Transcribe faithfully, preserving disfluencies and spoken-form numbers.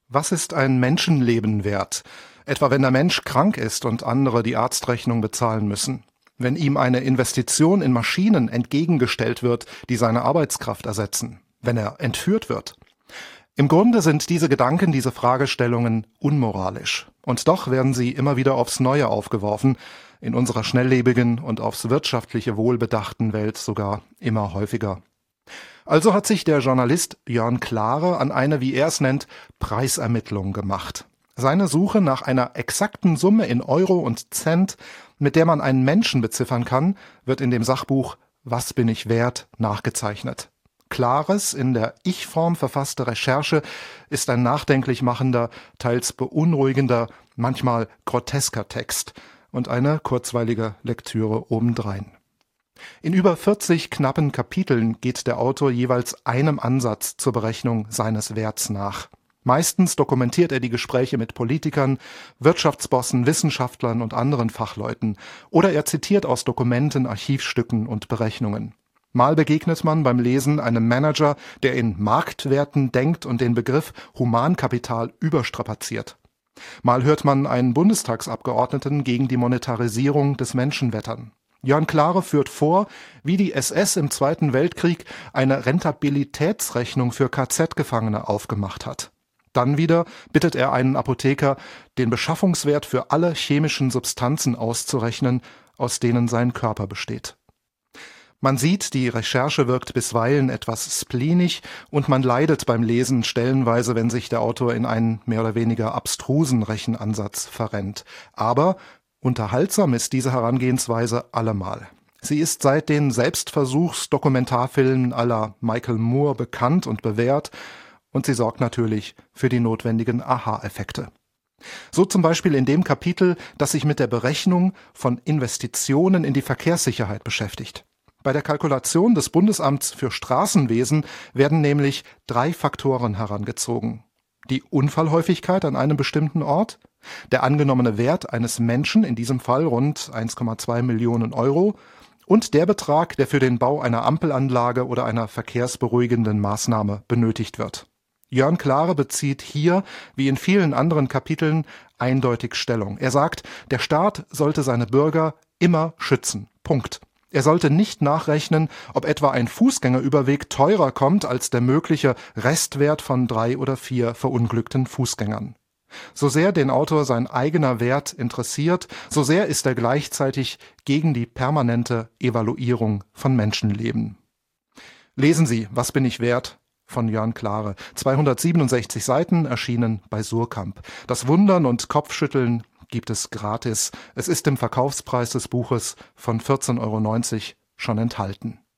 Was ist ein Menschenleben wert? Etwa wenn der Mensch krank ist und andere die Arztrechnung bezahlen müssen. Wenn ihm eine Investition in Maschinen entgegengestellt wird, die seine Arbeitskraft ersetzen. Wenn er entführt wird. Im Grunde sind diese Gedanken, diese Fragestellungen unmoralisch. Und doch werden sie immer wieder aufs Neue aufgeworfen, in unserer schnelllebigen und aufs wirtschaftliche Wohl bedachten Welt sogar immer häufiger. Also hat sich der Journalist Jörn Klare an eine, wie er es nennt, Preisermittlung gemacht. Seine Suche nach einer exakten Summe in Euro und Cent, mit der man einen Menschen beziffern kann, wird in dem Sachbuch »Was bin ich wert?« nachgezeichnet. Klares, in der Ich-Form verfasste Recherche ist ein nachdenklich machender, teils beunruhigender, manchmal grotesker Text und eine kurzweilige Lektüre obendrein. In über vierzig knappen Kapiteln geht der Autor jeweils einem Ansatz zur Berechnung seines Werts nach. Meistens dokumentiert er die Gespräche mit Politikern, Wirtschaftsbossen, Wissenschaftlern und anderen Fachleuten, oder er zitiert aus Dokumenten, Archivstücken und Berechnungen. Mal begegnet man beim Lesen einem Manager, der in Marktwerten denkt und den Begriff Humankapital überstrapaziert. Mal hört man einen Bundestagsabgeordneten gegen die Monetarisierung des Menschen wettern. Jörn Klare führt vor, wie die S S im Zweiten Weltkrieg eine Rentabilitätsrechnung für K Z-Gefangene aufgemacht hat. Dann wieder bittet er einen Apotheker, den Beschaffungswert für alle chemischen Substanzen auszurechnen, aus denen sein Körper besteht. Man sieht, die Recherche wirkt bisweilen etwas spleenig und man leidet beim Lesen stellenweise, wenn sich der Autor in einen mehr oder weniger abstrusen Rechenansatz verrennt. Aber unterhaltsam ist diese Herangehensweise allemal. Sie ist seit den Selbstversuchs-Dokumentarfilmen à la Michael Moore bekannt und bewährt und sie sorgt natürlich für die notwendigen Aha-Effekte. So zum Beispiel in dem Kapitel, das sich mit der Berechnung von Investitionen in die Verkehrssicherheit beschäftigt. Bei der Kalkulation des Bundesamts für Straßenwesen werden nämlich drei Faktoren herangezogen. Die Unfallhäufigkeit an einem bestimmten Ort, der angenommene Wert eines Menschen, in diesem Fall rund eins Komma zwei Millionen Euro, und der Betrag, der für den Bau einer Ampelanlage oder einer verkehrsberuhigenden Maßnahme benötigt wird. Jörn Klare bezieht hier, wie in vielen anderen Kapiteln, eindeutig Stellung. Er sagt, der Staat sollte seine Bürger immer schützen. Punkt. Er sollte nicht nachrechnen, ob etwa ein Fußgängerüberweg teurer kommt als der mögliche Restwert von drei oder vier verunglückten Fußgängern. So sehr den Autor sein eigener Wert interessiert, so sehr ist er gleichzeitig gegen die permanente Evaluierung von Menschenleben. Lesen Sie »Was bin ich wert?« von Jörn Klare. zweihundertsiebenundsechzig Seiten, erschienen bei Suhrkamp. Das Wundern und Kopfschütteln gibt es gratis. Es ist im Verkaufspreis des Buches von vierzehn Euro neunzig schon enthalten.